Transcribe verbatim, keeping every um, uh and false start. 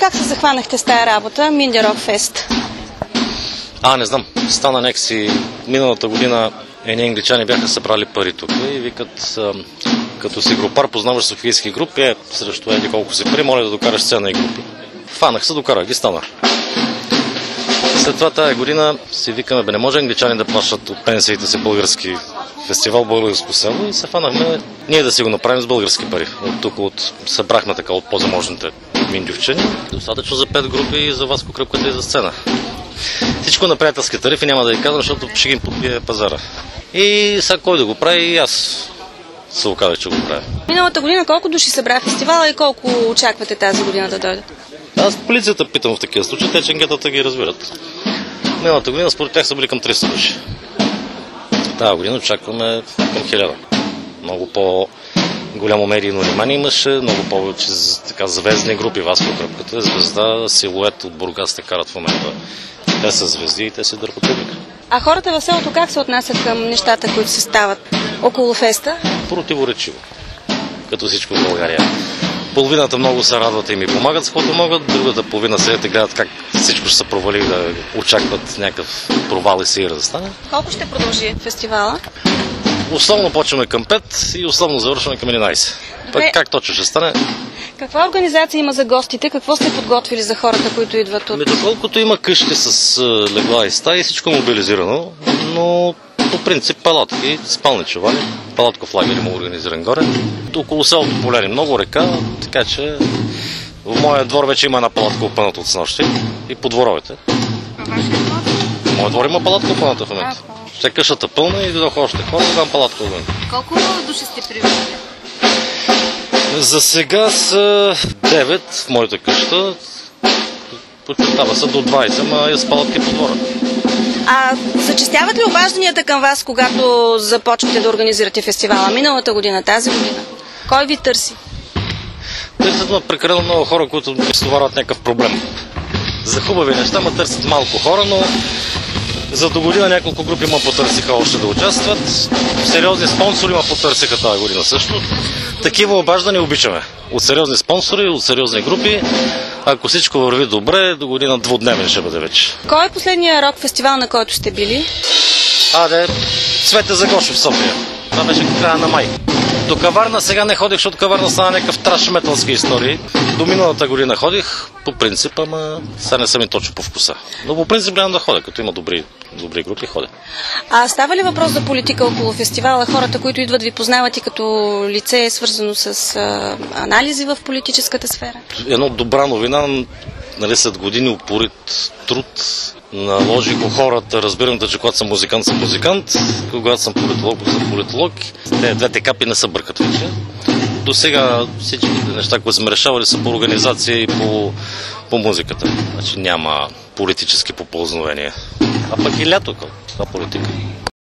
Как се захванахте с тая работа, Минди Рок Фест? А, не знам. Стана някакси миналата година едни англичани бяха събрали пари тук и викат, а, като си групар, познаваш софийски групи, е, срещу еди колко си пари, моля да докараш сцена и групи. Фанах се, докарах ги, стана. След това тая година си викаме, бе, не може англичани да плащат от пенсиите си български фестивал, българско село и се фанахме ние да си го направим с български пари. От тук от, събрахме така от по-заможните миндювчани. Достатъчно за пет групи и за Васко Кръпката и за сцена. Всичко на приятелски тарифи, няма да ви казвам, защото ще ги подбие пазара. И сега кой да го прави, и аз се оказах, че го правя. Миналата година колко души събра фестивала и колко очаквате тази година да дойдат? Аз полицията питам в такива случаи, те ченгетата ги разбират. Миналата година според тях са били към триста души. Тази година очакваме към хиляда. Много по-голямо медийно внимание имаше, много повече така звездни групи. Васко Кръпката, Звезда, Силует от Бургас те карат в момента. Те са звезди и те си дърпат публика. А хората в селото как се отнасят към нещата, които се стават около феста? Противоречиво, като всичко в България. Половината много се радват и ми помагат с каквото могат, другата половина седят и гледат как всичко ще се провали, да очакват някакъв провал и сеир да стане. Колко ще продължи фестивала? Условно почваме към пет и условно завършваме към единайсет. Пък как точно ще стане? Каква организация има за гостите? Какво сте подготвили за хората, които идват от... Ами, доколкото има къщи с легла и стаи, всичко е мобилизирано, но по принцип палатки, спални чували, палатков лагер има организиран горе. Около селото Полени много река, така че в моя двор вече има една палатка опъната от снощи и по дворовете. В моя двор има палатка опъната в момента. Ще къщата пълна и дойдох още хора, дам палатка опъната. Колко души сте привели? За сега са девет в моята къща. Подчертава се до двайсет, ама и с палатки по двора. А зачестяват ли обажданията към вас, когато започвате да организирате фестивала? Миналата година, тази година? Кой ви търси? Търсят ме прекалено много хора, които стоварват някакъв проблем. За хубави неща ме търсят малко хора, но за до година няколко групи ме потърсиха още да участват. Сериозни спонсори ме потърсиха тази година също. Такива обаждания обичаме. От сериозни спонсори, от сериозни групи. Ако всичко върви добре, до година двудневен ще бъде вече. Кой е последния рок фестивал, на който сте били? А, да, Цвете Загошев в София. Това беше края на май. До Каварна сега не ходих, защото Каварна стана някакъв траш металски истории. До миналата година ходих по принцип, ама сега не съм и точно по вкуса. Но по принцип гледам да ходя, като има добри, добри групи, ходя. А става ли въпрос за политика около фестивала? Хората, които идват, ви познават и като лице е свързано с а, анализи в политическата сфера? Едно добра новина, нали, след години упорит труд, наложих хората, разбирам, че когато съм музикант, съм музикант, когато съм политолог, съм политолог. Те двете капи не се бъркат вече. До сега всичките неща, които сме решавали, са по организация и по, по музиката. Значи няма политически попълзновения. А пък и лято, това политика.